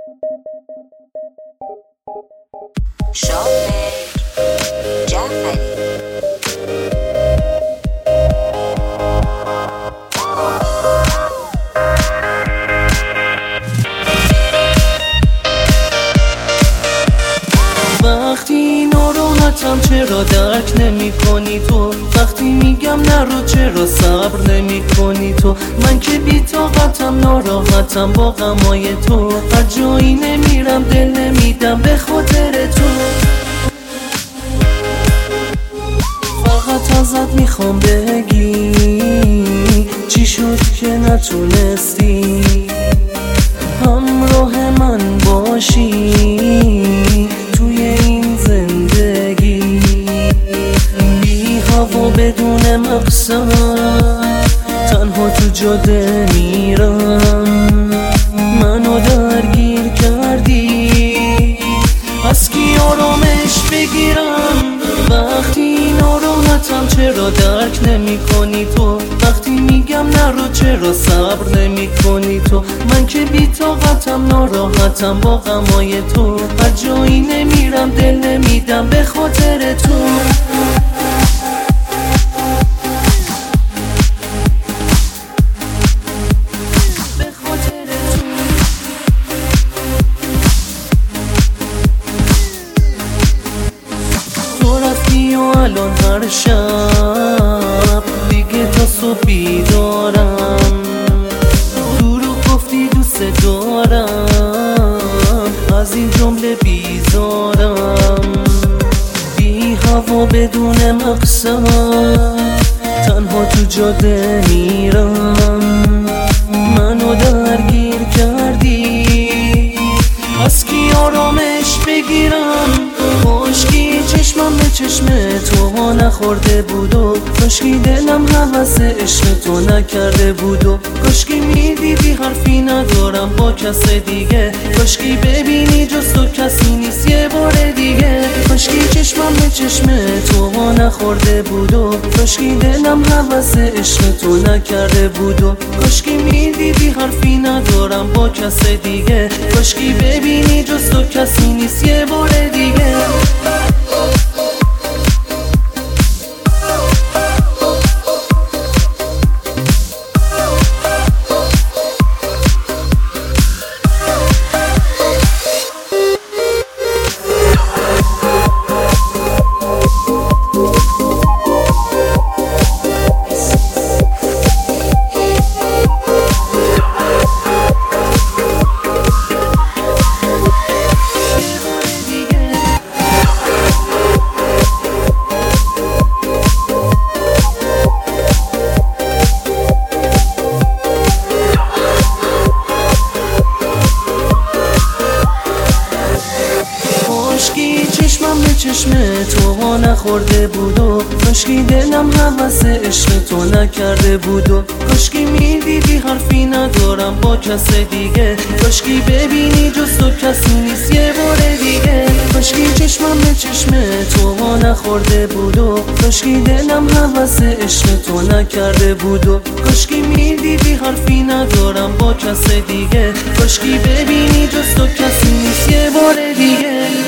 شامل جعفری. وقتی ناراحتم چرا درک نمی کنی تو؟ وقتی میگم نرو چرا صبر نمی کنی تو؟ من که بی طاقتم ناراحتم با غمای تو، هر جایی نمیرم دل نمیدم به خاطر تو. فقط ازت میخوام بگی چی شد که نتونستی همراه من باشی توی این زندگی، بی هوا بدون مقصد تنها تو جاده میرم، منو درگیر کردی از کی آرامش بگیرم؟ وقتی ناراحتم چرا درک نمی کنی تو؟ وقتی میگم نرو چرا صبر نمی کنی تو؟ من که بی طاقتم ناراحتم با غمای تو، هر جایی نمیرم دل نمیدم به خاطر تو. الان هر شب دیگه تا صبح بیدارم، دروغ گفتی دوست دارم، از این جمله بیزارم، بی هوا بدون مقصد تنها تو جاده میرم، منو درگیر کردی از کی آرامش بگیرم؟ کاشکی چشمم به چشم تو نخورده بود و کاشکی دلم هوس عشق تو نکرده بود و کاشکی میدیدی حرفی ندارم با کس دیگه، کاشکی ببینی جز تو کسی نیست یه بار دیگه، کاشکی چشمم به چشم تو نخورده بود و کاشکی دلم هوس عشق تو نکرده بود و کاشکی میدیدی حرفی ندارم با کس دیگه، کاشکی ببینی جز تو کسی نیست یه بار دیگه. چشمم به چشم تو نخورده بود و کاشکی دلم هوس عشق تو نکرده بود و کاشکی میدیدی حرفی ندارم با کس دیگه، کاشکی ببینی جز تو کسی نیست یه بار دیگه، کاشکی چشمم به چشم تو نخورده بود و کاشکی دلم هوس عشق تو نکرده بود و کاشکی میدیدی حرفی ندارم با کس دیگه، کاشکی ببینی جز تو کسی نیست یه بار دیگه.